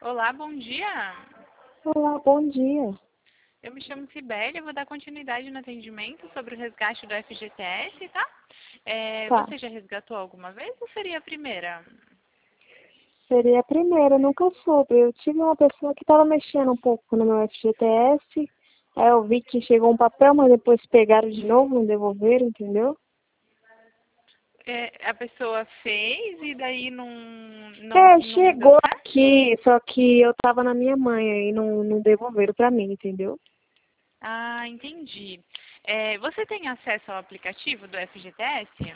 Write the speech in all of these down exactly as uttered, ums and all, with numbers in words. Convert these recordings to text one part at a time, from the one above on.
Olá, bom dia. Olá, bom dia. Eu me chamo Sibeli, eu vou dar continuidade no atendimento sobre o resgate do F G T S, tá? É, Tá, você já resgatou alguma vez ou seria a primeira? seria a primeira, eu nunca soube. Eu tive uma pessoa que estava mexendo um pouco no meu F G T S, aí eu vi que chegou um papel, mas depois pegaram de novo, não devolveram, entendeu? É, a pessoa fez e daí não, não, É, não deu chegou certo? aqui, só que eu tava na minha mãe, aí não, não devolveram pra mim, entendeu? Ah, entendi. É, você tem acesso ao aplicativo do F G T S?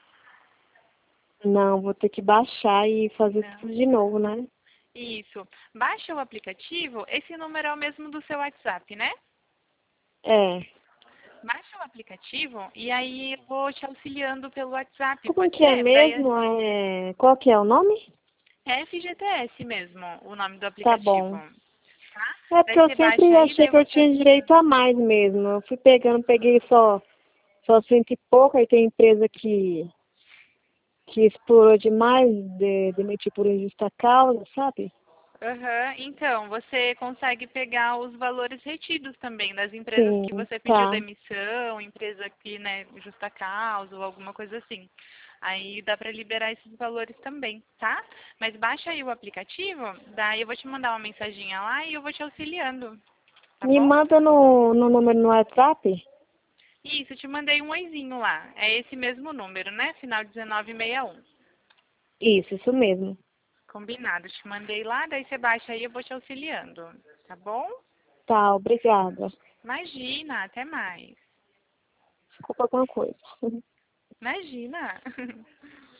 Não, vou ter que baixar e fazer Não. tudo de novo, né? Isso. Baixa o aplicativo, esse número é o mesmo do seu WhatsApp, né? É. Baixa o aplicativo e aí eu vou te auxiliando pelo WhatsApp, Como pode que é ser? Daí mesmo? É... Qual que é o nome? é F G T S mesmo, o nome do Tá aplicativo, bom. tá? É porque Daí eu você sempre baixa aí, daí achei eu que vou eu te tinha direito auxiliando. a mais mesmo. Eu fui pegando, peguei só, só cento e pouco, aí tem empresa que, que explorou demais, de, demitir por injusta causa, sabe? Aham, então, você consegue pegar os valores retidos também das empresas Sim, que você pediu tá. demissão, empresa que, né, justa causa ou alguma coisa assim. Aí dá para liberar esses valores também, tá? Mas baixa aí o aplicativo, daí eu vou te mandar uma mensaginha lá e eu vou te auxiliando, tá Me bom? manda no, no número no WhatsApp? Isso, eu te mandei um oizinho lá. É esse mesmo número, né? Final dezenove sessenta e um. Isso, isso mesmo. Combinado. Te mandei lá, daí você baixa aí, eu vou te auxiliando. Tá bom? Tá, obrigada. Imagina, até mais. Desculpa alguma coisa. Imagina.